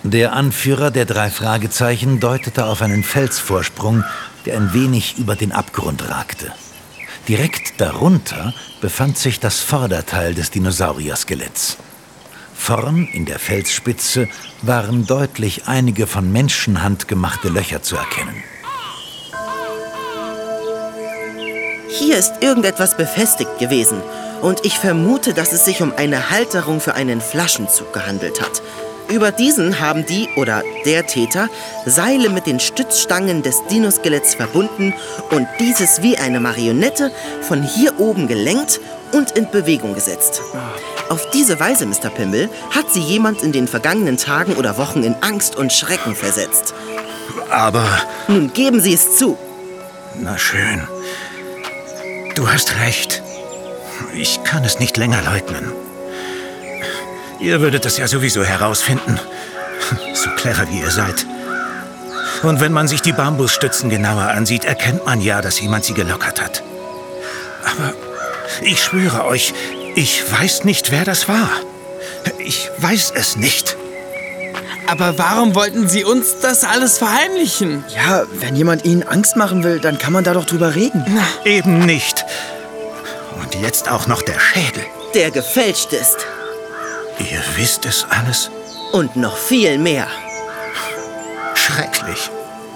Der Anführer der 3 Fragezeichen deutete auf einen Felsvorsprung, der ein wenig über den Abgrund ragte. Direkt darunter befand sich das Vorderteil des Dinosaurier-Skeletts. Vorn in der Felsspitze waren deutlich einige von Menschenhand gemachte Löcher zu erkennen. Hier ist irgendetwas befestigt gewesen. Und ich vermute, dass es sich um eine Halterung für einen Flaschenzug gehandelt hat. Über diesen haben die oder der Täter Seile mit den Stützstangen des Dinoskeletts verbunden und dieses wie eine Marionette von hier oben gelenkt und in Bewegung gesetzt. Auf diese Weise, Mr. Pimble, hat sie jemand in den vergangenen Tagen oder Wochen in Angst und Schrecken versetzt. Aber... Nun geben Sie es zu. Na schön. Du hast recht. Ich kann es nicht länger leugnen. Ihr würdet es ja sowieso herausfinden. So clever wie ihr seid. Und wenn man sich die Bambusstützen genauer ansieht, erkennt man ja, dass jemand sie gelockert hat. Aber ich schwöre euch, ich weiß nicht, wer das war. Ich weiß es nicht. Aber warum wollten Sie uns das alles verheimlichen? Ja, wenn jemand Ihnen Angst machen will, dann kann man da doch drüber reden. Eben nicht. Und jetzt auch noch der Schädel. Der gefälscht ist. Ihr wisst es alles? Und noch viel mehr. Schrecklich.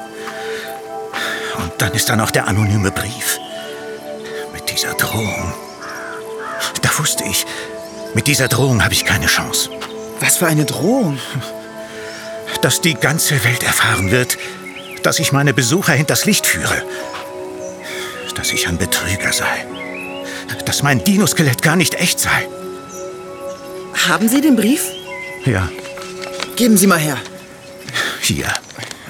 Und dann ist da noch der anonyme Brief. Mit dieser Drohung. Da wusste ich, mit dieser Drohung habe ich keine Chance. Was für eine Drohung? Dass die ganze Welt erfahren wird, dass ich meine Besucher hinters Licht führe. Dass ich ein Betrüger sei. Dass mein Dinoskelett gar nicht echt sei. Haben Sie den Brief? Ja, Geben Sie mal her. hier.